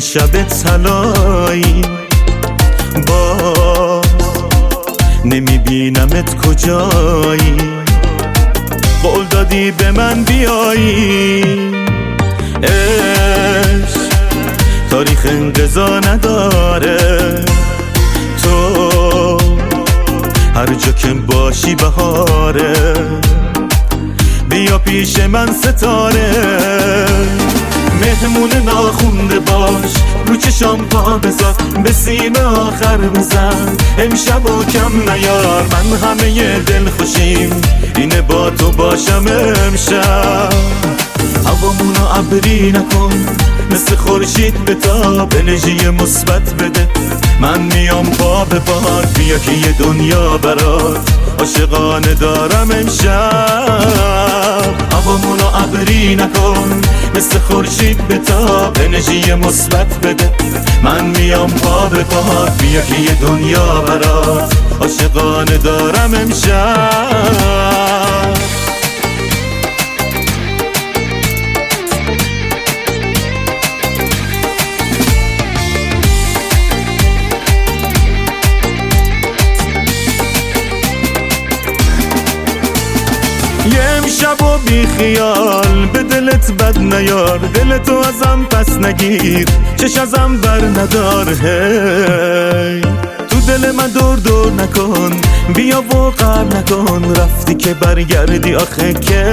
شب طلایی، باز نمیبینمت کجایی، قول دادی به من بیایی. عشق تاریخ انقضا نداره، تو هر جا که باشی بهاره، بیا پیش من ستاره. مهمون ناخونده باش، رو چشام پا بذار، به سینه آخر بزن، امشب و کم نیار، من همه دل خوشیم، اینه با تو باشم امشب. هوامونو ابری نکن، مثل خورشید بتاب، انرژی مثبت بده، من میام پا به پات، بیا که یه دنیا برات عاشقانه دارم امشب. هوامونو ابری نکن، مثل خورشید بتاب، انرژی مثبت بده، من میام پا به پات، بیا که یه دنیا برات عاشقانه دارم امشب. امشب و بی خیال، به دلت بد نیار، دلتو ازم پس نگیر، چش ازم بر ندار. هی تو دل من دور دور نکن، بیا و قهر نکن، رفتی که برگردی آخه کی.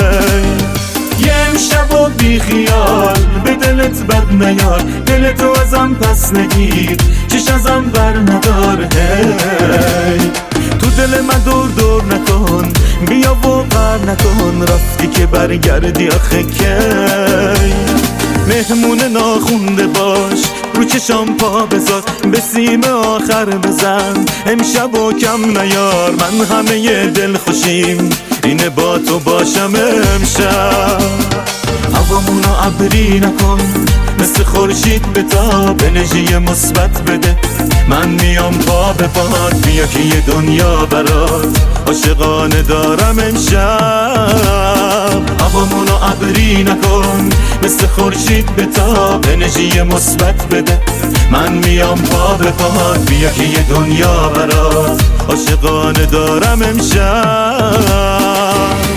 امشب و بی خیال، به دلت بد نیار، دلتو ازم پس نگیر، چش ازم بر ندار. هی تو دل من دور دور نکن، بیا و قهر نکن، رفتی که برگردی آخه کی. مهمون ناخونده باش، رو چشام پا بذار، به سیم آخر بزن، امشب و کم نیار، من همه دل خوشیم، اینه با تو باشم امشب. هوامونو ابری نکن، مثل خورشید بتاب، انرژی مثبت بده، من میام پا به پات، بیا که یه دنیا برات عاشقانه دارم امشب. هوامونو ابری نکن، مثل خورشید بتاب، انرژی مثبت بده، من میام پا به پات، بیا که یه دنیا برات عاشقانه دارم امشب.